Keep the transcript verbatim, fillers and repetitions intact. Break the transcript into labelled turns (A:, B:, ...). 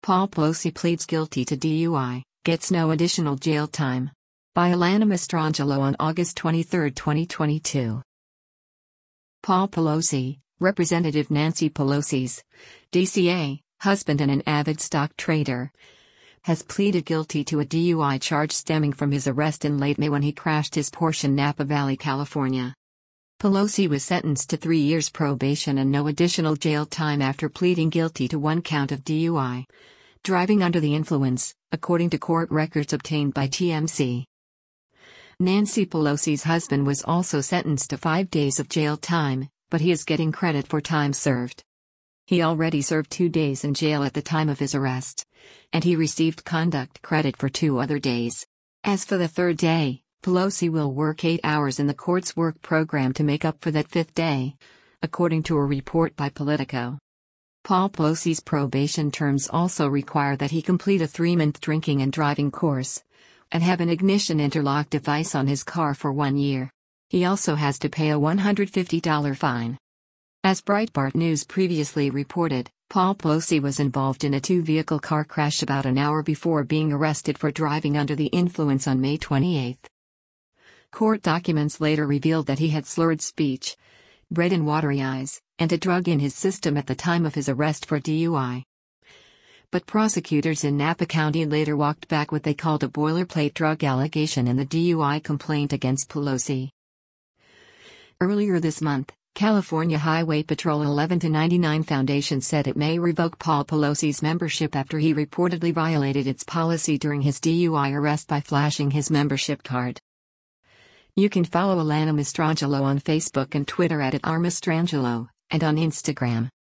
A: Paul Pelosi pleads guilty to D U I, gets no additional jail time. By Alana Mastrangelo on August twenty-third, twenty twenty-two. Paul Pelosi, Representative Nancy Pelosi's D C A, husband and an avid stock trader, has pleaded guilty to a D U I charge stemming from his arrest in late May when he crashed his Porsche in Napa Valley, California. Pelosi was sentenced to three years probation and no additional jail time after pleading guilty to one count of D U I, driving under the influence, according to court records obtained by T M Z. Nancy Pelosi's husband was also sentenced to five days of jail time, but he is getting credit for time served. He already served two days in jail at the time of his arrest, and he received conduct credit for two other days. As for the third day, Pelosi will work eight hours in the court's work program to make up for that fifth day, according to a report by Politico. Paul Pelosi's probation terms also require that he complete a three-month drinking and driving course, and have an ignition interlock device on his car for one year. He also has to pay a one hundred fifty dollars fine. As Breitbart News previously reported, Paul Pelosi was involved in a two-vehicle car crash about an hour before being arrested for driving under the influence on May twenty-eighth. Court documents later revealed that he had slurred speech, red and watery eyes, and a drug in his system at the time of his arrest for D U I. But prosecutors in Napa County later walked back what they called a boilerplate drug allegation in the D U I complaint against Pelosi. Earlier this month, California Highway Patrol eleven to ninety-nine Foundation said it may revoke Paul Pelosi's membership after he reportedly violated its policy during his D U I arrest by flashing his membership card. You can follow Alana Mastrangelo on Facebook and Twitter at, at r mastrangelo, and on Instagram.